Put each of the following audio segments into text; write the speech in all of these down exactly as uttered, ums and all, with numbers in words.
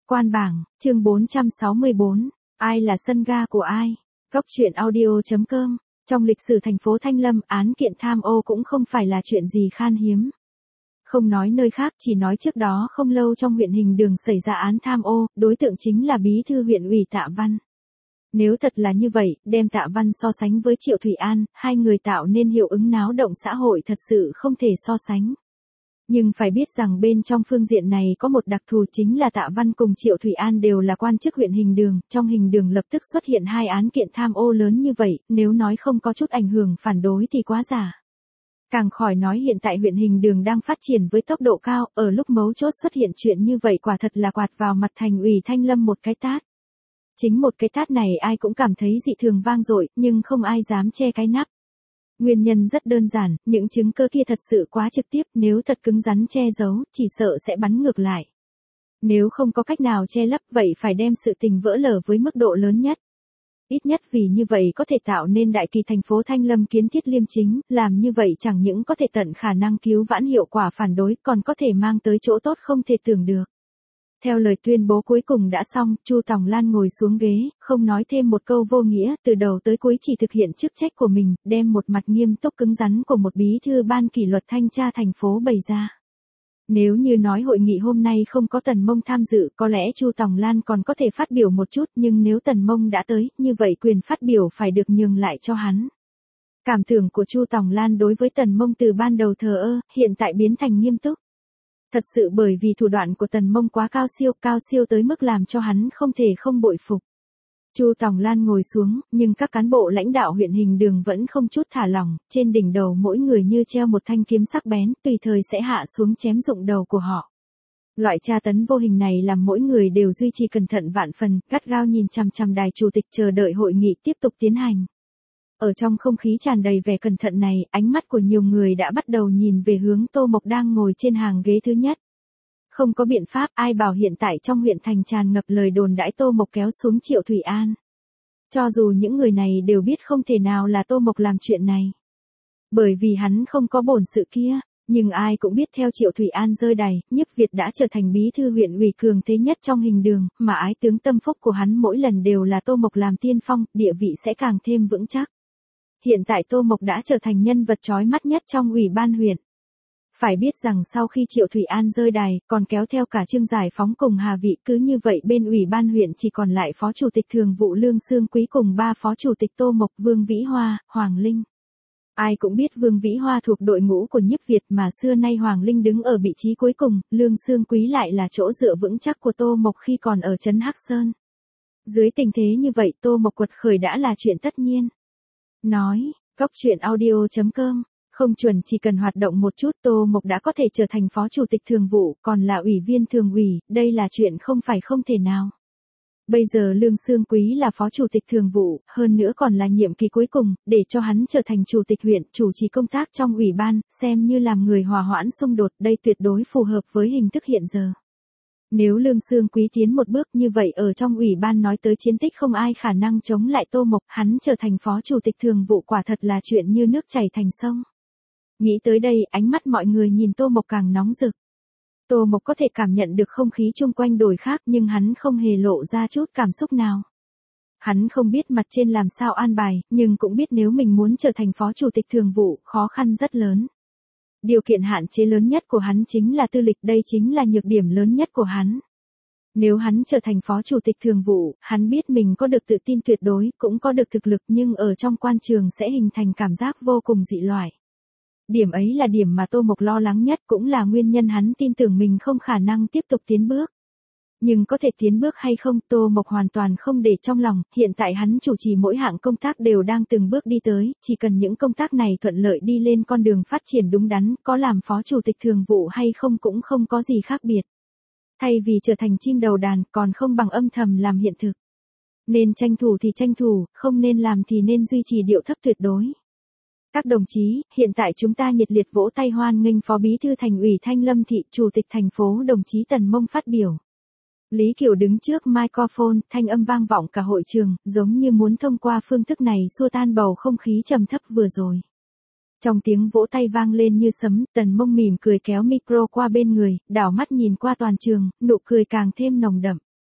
Quan bảng, chương bốn trăm sáu mươi bốn, ai là sân ga của ai? Góc truyện audio.com, trong lịch sử thành phố Thanh Lâm, án kiện tham ô cũng không phải là chuyện gì khan hiếm. Không nói nơi khác, chỉ nói trước đó không lâu trong huyện Hình Đường xảy ra án tham ô, đối tượng chính là bí thư huyện ủy Tạ Văn. Nếu thật là như vậy, đem Tạ Văn so sánh với Triệu Thủy An, hai người tạo nên hiệu ứng náo động xã hội thật sự không thể so sánh. Nhưng phải biết rằng bên trong phương diện này có một đặc thù chính là Tạ Văn cùng Triệu Thủy An đều là quan chức huyện Hình Đường, trong Hình Đường lập tức xuất hiện hai án kiện tham ô lớn như vậy, nếu nói không có chút ảnh hưởng phản đối thì quá giả. Càng khỏi nói hiện tại huyện Hình Đường đang phát triển với tốc độ cao, ở lúc mấu chốt xuất hiện chuyện như vậy quả thật là quạt vào mặt thành ủy Thanh Lâm một cái tát. Chính một cái tát này ai cũng cảm thấy dị thường vang dội, nhưng không ai dám che cái nắp. Nguyên nhân rất đơn giản, những chứng cứ kia thật sự quá trực tiếp, nếu thật cứng rắn che giấu, chỉ sợ sẽ bắn ngược lại. Nếu không có cách nào che lấp vậy phải đem sự tình vỡ lở với mức độ lớn nhất. Ít nhất vì như vậy có thể tạo nên đại kỳ thành phố Thanh Lâm kiến thiết liêm chính, làm như vậy chẳng những có thể tận khả năng cứu vãn hiệu quả phản đối, còn có thể mang tới chỗ tốt không thể tưởng được. Theo lời tuyên bố cuối cùng đã xong, Chu Tòng Lan ngồi xuống ghế, không nói thêm một câu vô nghĩa, từ đầu tới cuối chỉ thực hiện chức trách của mình, đem một mặt nghiêm túc cứng rắn của một bí thư ban kỷ luật thanh tra thành phố bày ra. Nếu như nói hội nghị hôm nay không có Tần Mông tham dự, có lẽ Chu Tòng Lan còn có thể phát biểu một chút, nhưng nếu Tần Mông đã tới, như vậy quyền phát biểu phải được nhường lại cho hắn. Cảm tưởng của Chu Tòng Lan đối với Tần Mông từ ban đầu thờ ơ, hiện tại biến thành nghiêm túc. Thật sự bởi vì thủ đoạn của Tần Mông quá cao siêu, cao siêu tới mức làm cho hắn không thể không bội phục. Chu Tòng Lan ngồi xuống, nhưng các cán bộ lãnh đạo huyện Hình Đường vẫn không chút thả lỏng, trên đỉnh đầu mỗi người như treo một thanh kiếm sắc bén, tùy thời sẽ hạ xuống chém rụng đầu của họ. Loại tra tấn vô hình này làm mỗi người đều duy trì cẩn thận vạn phần, gắt gao nhìn chằm chằm đài chủ tịch chờ đợi hội nghị tiếp tục tiến hành. Ở trong không khí tràn đầy vẻ cẩn thận này, ánh mắt của nhiều người đã bắt đầu nhìn về hướng Tô Mộc đang ngồi trên hàng ghế thứ nhất. Không có biện pháp, ai bảo hiện tại trong huyện thành tràn ngập lời đồn đãi Tô Mộc kéo xuống Triệu Thủy An. Cho dù những người này đều biết không thể nào là Tô Mộc làm chuyện này. Bởi vì hắn không có bổn sự kia, nhưng ai cũng biết theo Triệu Thủy An rơi đày, Nhiếp Việt đã trở thành bí thư huyện ủy cường thế nhất trong Hình Đường, mà ái tướng tâm phúc của hắn mỗi lần đều là Tô Mộc làm tiên phong, địa vị sẽ càng thêm vững chắc. Hiện tại Tô Mộc đã trở thành nhân vật chói mắt nhất trong ủy ban huyện. Phải biết rằng sau khi Triệu Thủy An rơi đài, còn kéo theo cả Trương Giải Phóng cùng Hà Vị, cứ như vậy bên ủy ban huyện chỉ còn lại phó chủ tịch thường vụ Lương Xương Quý cùng ba phó chủ tịch Tô Mộc, Vương Vĩ Hoa, Hoàng Linh. Ai cũng biết Vương Vĩ Hoa thuộc đội ngũ của Nhiếp Việt mà xưa nay Hoàng Linh đứng ở vị trí cuối cùng, Lương Xương Quý lại là chỗ dựa vững chắc của Tô Mộc khi còn ở trấn Hắc Sơn. Dưới tình thế như vậy Tô Mộc quật khởi đã là chuyện tất nhiên. Nói, góc truyện audio.com, không chuẩn chỉ cần hoạt động một chút Tô Mộc đã có thể trở thành phó chủ tịch thường vụ, còn là ủy viên thường ủy, đây là chuyện không phải không thể nào. Bây giờ Lương Xương Quý là phó chủ tịch thường vụ, hơn nữa còn là nhiệm kỳ cuối cùng, để cho hắn trở thành chủ tịch huyện, chủ trì công tác trong ủy ban, xem như làm người hòa hoãn xung đột, đây tuyệt đối phù hợp với hình thức hiện giờ. Nếu Lương Xương Quý tiến một bước như vậy ở trong ủy ban nói tới chiến tích không ai khả năng chống lại Tô Mộc, hắn trở thành phó chủ tịch thường vụ quả thật là chuyện như nước chảy thành sông. Nghĩ tới đây, ánh mắt mọi người nhìn Tô Mộc càng nóng rực. Tô Mộc có thể cảm nhận được không khí chung quanh đổi khác nhưng hắn không hề lộ ra chút cảm xúc nào. Hắn không biết mặt trên làm sao an bài, nhưng cũng biết nếu mình muốn trở thành phó chủ tịch thường vụ, khó khăn rất lớn. Điều kiện hạn chế lớn nhất của hắn chính là tư lịch, đây chính là nhược điểm lớn nhất của hắn. Nếu hắn trở thành phó chủ tịch thường vụ, hắn biết mình có được tự tin tuyệt đối, cũng có được thực lực nhưng ở trong quan trường sẽ hình thành cảm giác vô cùng dị loại. Điểm ấy là điểm mà Tô Mộc lo lắng nhất, cũng là nguyên nhân hắn tin tưởng mình không khả năng tiếp tục tiến bước. Nhưng có thể tiến bước hay không, Tô Mộc hoàn toàn không để trong lòng, hiện tại hắn chủ trì mỗi hạng công tác đều đang từng bước đi tới, chỉ cần những công tác này thuận lợi đi lên con đường phát triển đúng đắn, có làm phó chủ tịch thường vụ hay không cũng không có gì khác biệt. Thay vì trở thành chim đầu đàn, còn không bằng âm thầm làm hiện thực. Nên tranh thủ thì tranh thủ, không nên làm thì nên duy trì điệu thấp tuyệt đối. Các đồng chí, hiện tại chúng ta nhiệt liệt vỗ tay hoan nghênh Phó Bí thư Thành ủy Thanh Lâm Thị, Chủ tịch thành phố đồng chí Tần Mông phát biểu. Lý Kiều đứng trước microphone, thanh âm vang vọng cả hội trường, giống như muốn thông qua phương thức này xua tan bầu không khí trầm thấp vừa rồi. Trong tiếng vỗ tay vang lên như sấm, Tần Mông mỉm cười kéo micro qua bên người, đảo mắt nhìn qua toàn trường, nụ cười càng thêm nồng đậm.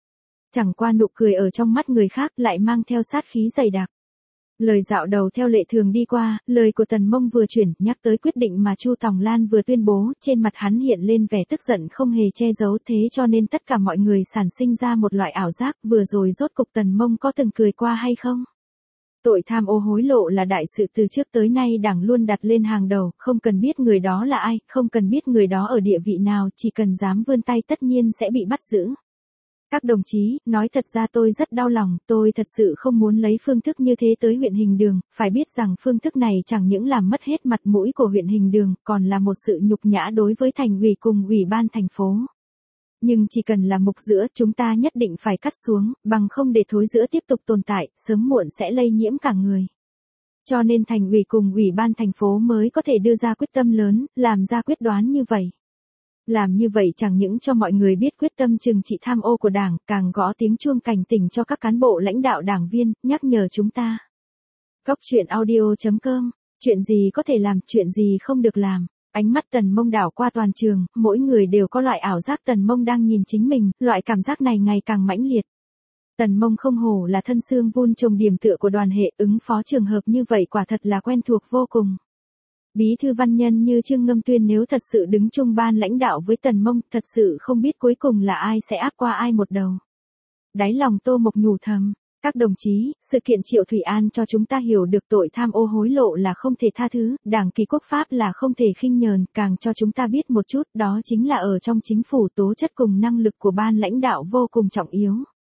Chẳng qua nụ cười ở trong mắt người khác lại mang theo sát khí dày đặc. Lời dạo đầu theo lệ thường đi qua, lời của Tần Mông vừa chuyển, nhắc tới quyết định mà Chu Tòng Lan vừa tuyên bố, trên mặt hắn hiện lên vẻ tức giận không hề che giấu, thế cho nên tất cả mọi người sản sinh ra một loại ảo giác, vừa rồi rốt cục Tần Mông có từng cười qua hay không? Tội tham ô hối lộ là đại sự từ trước tới nay Đảng luôn đặt lên hàng đầu, không cần biết người đó là ai, không cần biết người đó ở địa vị nào, chỉ cần dám vươn tay tất nhiên sẽ bị bắt giữ. Các đồng chí, nói thật ra tôi rất đau lòng, tôi thật sự không muốn lấy phương thức như thế tới huyện Hình Đường, phải biết rằng phương thức này chẳng những làm mất hết mặt mũi của huyện Hình Đường, còn là một sự nhục nhã đối với thành ủy cùng ủy ban thành phố. Nhưng chỉ cần là mục giữa, chúng ta nhất định phải cắt xuống, bằng không để thối giữa tiếp tục tồn tại, sớm muộn sẽ lây nhiễm cả người. Cho nên thành ủy cùng ủy ban thành phố mới có thể đưa ra quyết tâm lớn, làm ra quyết đoán như vậy. Làm như vậy chẳng những cho mọi người biết quyết tâm trừng trị tham ô của Đảng, càng gõ tiếng chuông cảnh tỉnh cho các cán bộ lãnh đạo đảng viên, nhắc nhở chúng ta. Góc truyện audio chấm com, chuyện gì có thể làm, chuyện gì không được làm. Ánh mắt Tần Mông đảo qua toàn trường, mỗi người đều có loại ảo giác Tần Mông đang nhìn chính mình, loại cảm giác này ngày càng mãnh liệt. Tần Mông không hổ là thân xương vun trồng điểm tựa của đoàn hệ, ứng phó trường hợp như vậy quả thật là quen thuộc vô cùng. Bí thư văn nhân như Trương Ngâm Tuyên nếu thật sự đứng chung ban lãnh đạo với Tần Mông, thật sự không biết cuối cùng là ai sẽ áp qua ai một đầu. Đáy lòng Tô Mộc nhủ thầm, các đồng chí, sự kiện Triệu Thủy An cho chúng ta hiểu được tội tham ô hối lộ là không thể tha thứ, Đảng kỳ quốc pháp là không thể khinh nhờn, càng cho chúng ta biết một chút, đó chính là ở trong chính phủ tố chất cùng năng lực của ban lãnh đạo vô cùng trọng yếu.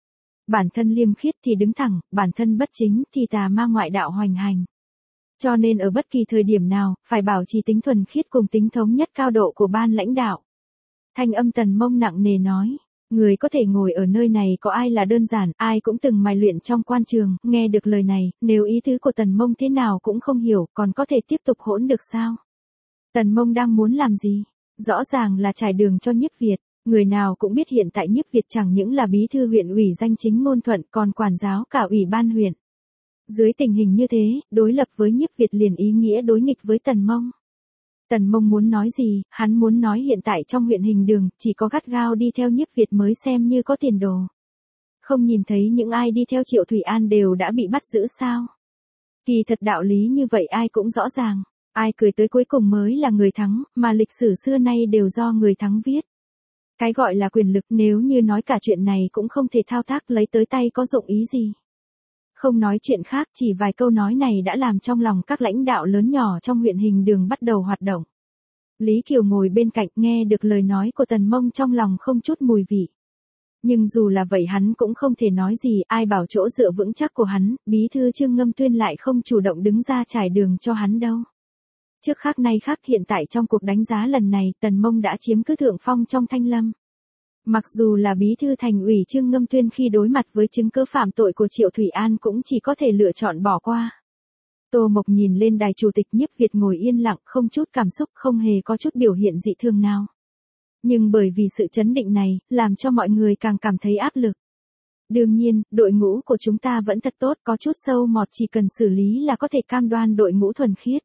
Bản thân liêm khiết thì đứng thẳng, bản thân bất chính thì tà ma ngoại đạo hoành hành. Cho nên ở bất kỳ thời điểm nào, phải bảo trì tính thuần khiết cùng tính thống nhất cao độ của ban lãnh đạo. Thanh âm Tần Mông nặng nề nói, người có thể ngồi ở nơi này có ai là đơn giản, ai cũng từng mài luyện trong quan trường, nghe được lời này, nếu ý tứ của Tần Mông thế nào cũng không hiểu, còn có thể tiếp tục hỗn được sao? Tần Mông đang muốn làm gì? Rõ ràng là trải đường cho Nhiếp Việt. Người nào cũng biết hiện tại Nhiếp Việt chẳng những là bí thư huyện ủy danh chính ngôn thuận, còn quản giáo cả ủy ban huyện. Dưới tình hình như thế, đối lập với Nhiếp Việt liền ý nghĩa đối nghịch với Tần Mông. Tần Mông muốn nói gì, hắn muốn nói hiện tại trong huyện Hình Đường, chỉ có gắt gao đi theo Nhiếp Việt mới xem như có tiền đồ. Không nhìn thấy những ai đi theo Triệu Thủy An đều đã bị bắt giữ sao? Kỳ thật đạo lý như vậy ai cũng rõ ràng, ai cười tới cuối cùng mới là người thắng, mà lịch sử xưa nay đều do người thắng viết. Cái gọi là quyền lực nếu như nói cả chuyện này cũng không thể thao tác lấy tới tay có dụng ý gì. Không nói chuyện khác, chỉ vài câu nói này đã làm trong lòng các lãnh đạo lớn nhỏ trong huyện Hình Đường bắt đầu hoạt động. Lý Kiều ngồi bên cạnh nghe được lời nói của Tần Mông trong lòng không chút mùi vị. Nhưng dù là vậy hắn cũng không thể nói gì, ai bảo chỗ dựa vững chắc của hắn, bí thư Trương Ngâm Tuyên lại không chủ động đứng ra trải đường cho hắn đâu. Trước khác nay khác hiện tại trong cuộc đánh giá lần này, Tần Mông đã chiếm cứ thượng phong trong Thanh Lâm. Mặc dù là bí thư thành ủy Trương Ngâm Tuyên khi đối mặt với chứng cứ phạm tội của Triệu Thủy An cũng chỉ có thể lựa chọn bỏ qua. Tô Mộc nhìn lên đài chủ tịch Nhiếp Việt ngồi yên lặng không chút cảm xúc, không hề có chút biểu hiện dị thường nào. Nhưng bởi vì sự chấn định này, làm cho mọi người càng cảm thấy áp lực. Đương nhiên, đội ngũ của chúng ta vẫn thật tốt, có chút sâu mọt chỉ cần xử lý là có thể cam đoan đội ngũ thuần khiết.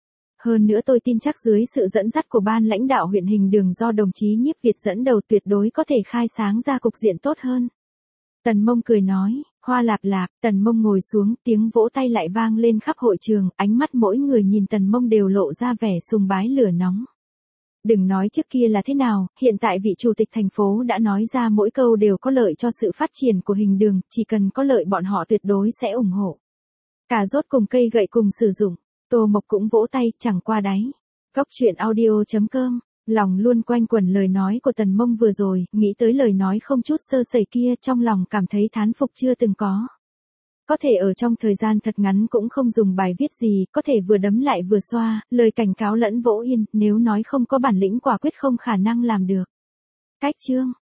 Hơn nữa tôi tin chắc dưới sự dẫn dắt của ban lãnh đạo huyện Hình Đường do đồng chí Nhiếp Việt dẫn đầu tuyệt đối có thể khai sáng ra cục diện tốt hơn. Tần Mông cười nói, hoa lạp lạp, Tần Mông ngồi xuống, tiếng vỗ tay lại vang lên khắp hội trường, ánh mắt mỗi người nhìn Tần Mông đều lộ ra vẻ sùng bái lửa nóng. Đừng nói trước kia là thế nào, hiện tại vị chủ tịch thành phố đã nói ra mỗi câu đều có lợi cho sự phát triển của Hình Đường, chỉ cần có lợi bọn họ tuyệt đối sẽ ủng hộ. Cà rốt cùng cây gậy cùng sử dụng. Tô Mộc cũng vỗ tay, chẳng qua đáy. Góc truyện audio chấm com, lòng luôn quanh quẩn lời nói của Tần Mông vừa rồi, nghĩ tới lời nói không chút sơ sẩy kia trong lòng cảm thấy thán phục chưa từng có. Có thể ở trong thời gian thật ngắn cũng không dùng bài viết gì, có thể vừa đấm lại vừa xoa, lời cảnh cáo lẫn vỗ yên, nếu nói không có bản lĩnh quả quyết không khả năng làm được. Cách chương.